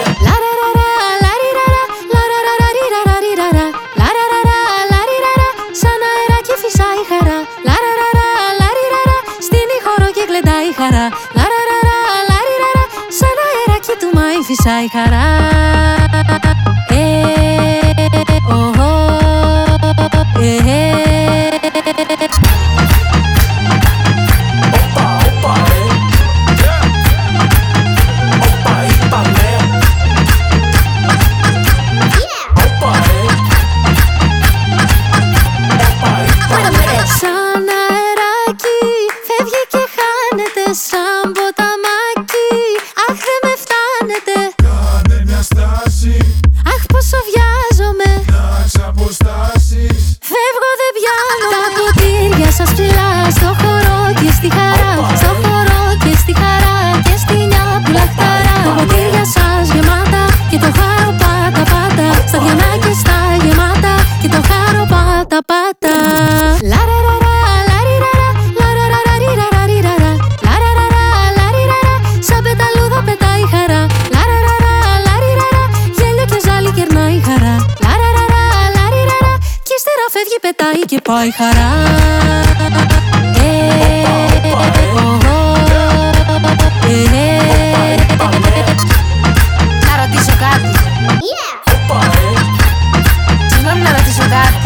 Σαν αεράκι φυσάει η χαρά. Στην χώρο και γλεντάει η χαρά. Σαν αεράκι του Μάη φυσάει η χαρά. Σαν αεράκι φεύγει και χάνεται σαν ποταμάκι. Αχ, δεν με φτάνετε. Κάνε μια στάση. Αχ, πόσο βιάζομαι. Να ξαποστάσεις. Φεύγω, δεν πιάνω. Τα ποτήρια σας ψηλά στο χώρο και στη χαρά. Στο χώρο και στη χαρά και στη νιά που λαχταρά. Τα ποτήρια σας γεμάτα και το χάρο πάτα πάτα. Στα διανά και στα γεμάτα και το χάρο πάτα πάτα. Σαν πεταλούδα πετάει η χαρά. Γέλιο και ζάλι κερνάει η χαρά. Κι ύστερα φεύγει, πετάει και πάει η χαρά. Να ρωτήσω κάτι. Συγγνώμη, να ρωτήσω κάτι.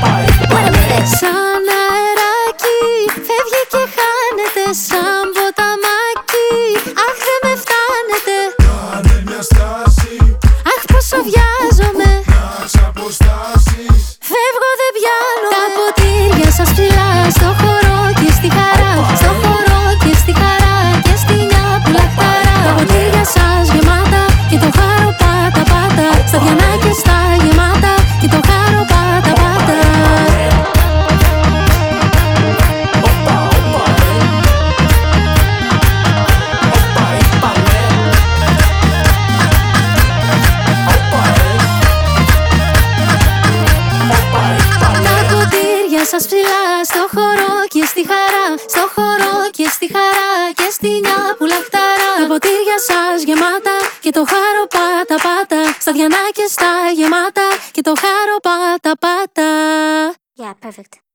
Σαν αεράκι φεύγει και χάνεται σαν ποταμάκι. Αχ, δεν με φτάνετε. Κάνε μια στάση. Αχ, πόσο βιάζομαι. Να ξαποστάσεις. Φεύγω, δεν πιάνω. Τα ποτήρια σας ψηλά στο χώρο και στη χαρά. Στο χώρο και στη χαρά και στη νιά που λαχταρά. Τα ποτήρια σας γεμάτα και το χάρο πάτα πάτα. Στα διανά και στα γεμάτα και το χάρο πάτα πάτα. Τα ποτήρια σας ψηλά στο χώρο και στη χαρά. Στο χώρο και στη χαρά και στη νιά που λαχταρά. Τα ποτήρια σας γεμάτα και το χάρο πάτα πάτα. Στα διανά και στα γεμάτα και το χάρο πάτα πάτα. Yeah, perfect.